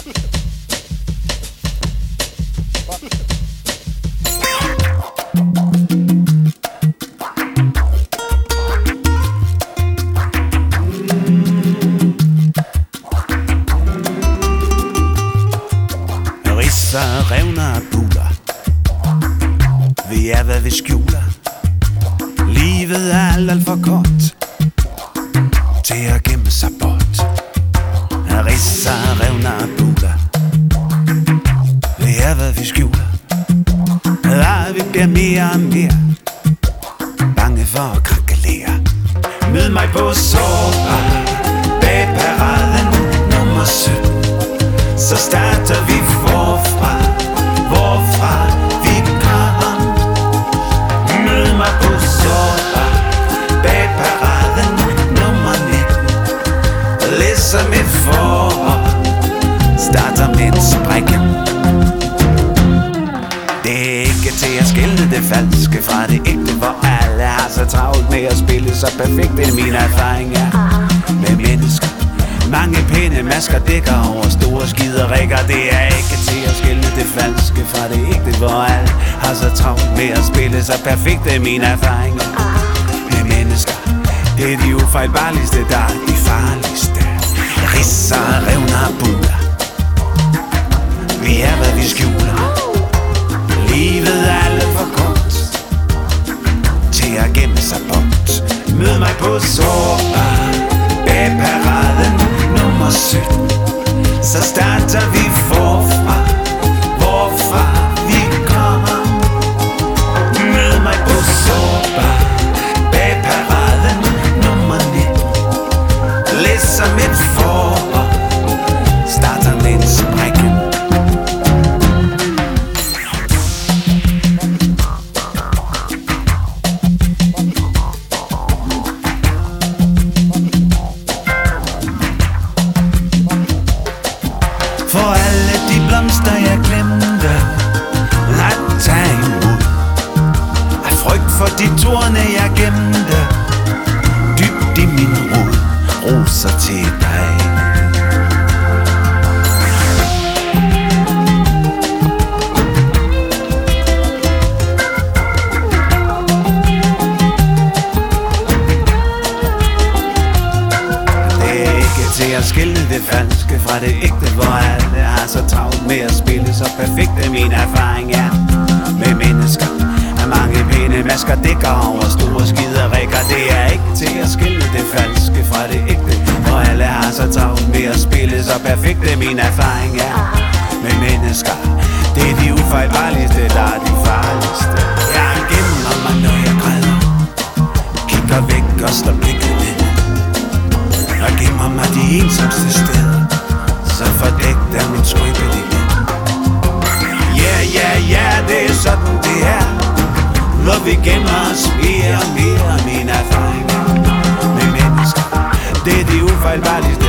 Ridser, revner og buler. Vi er hvad vi skjuler. Livet er alt for kort til at gemme sig bort. Ridser, revner og buler. Vi er hvad vi skjuler. Vi bliver mere og mere bange for at krakkelere. Mød mig på Sårbar bag paraden nummer 17. Så starter vi forfra, hvorfra vi kom. Mød mig på Sårbar bag paraden nummer 19. Ligesom et forår starter med en sprække. Det er ikke til at skille det falske fra det ægte, hvor alle har så travlt med at spille så perfekt. Det er mine erfaringer med mennesker. Mange pæne masker dækker over store skiderikker. Det er ikke til at skille det falske fra det ægte, hvor alle har så travlt med at spille så perfekt. Det er mine erfaringer med mennesker. Det er de ufejlbarligste, der er de farligste. Ridser, revner og buler. Vi er hvad vi skjuler. Livet er alt for kort til at gemme sig bort. Mød mig på Sårbar bag paraden nummer 17. Så starter vi forfra, hvorfra vi kommer. Mød mig på Sårbar bag paraden nummer 19. Ligesom et forår starter med en sprække. For alle de blomster jeg glemte at tage imod, af frygt for de torne jeg gemte dybt i min rod, roser til dig. Det er ikke til at skille det falske fra det ægte, hvor alle har så travlt med at spille så perfekt. Det min erfaring er med mennesker. At mange pæne masker dækker over store skiderikker. Det er ikke til at skille det falske fra det ægte, hvor alle har så travlt med at spille så perfekt. Det min erfaring er med mennesker. Det er de ufejlbarligste, der er de farligste. Jeg gemmer mig, når jeg græder, kigger væk og slår blikket ned. Og gemmer mig de ensomste steder, så fordækt er min skrøbelighed. Ja, det er sådan det er, hvor vi gemmer os mere og mere. Mine erfaringer med mennesker, det er de ufejlbarligste,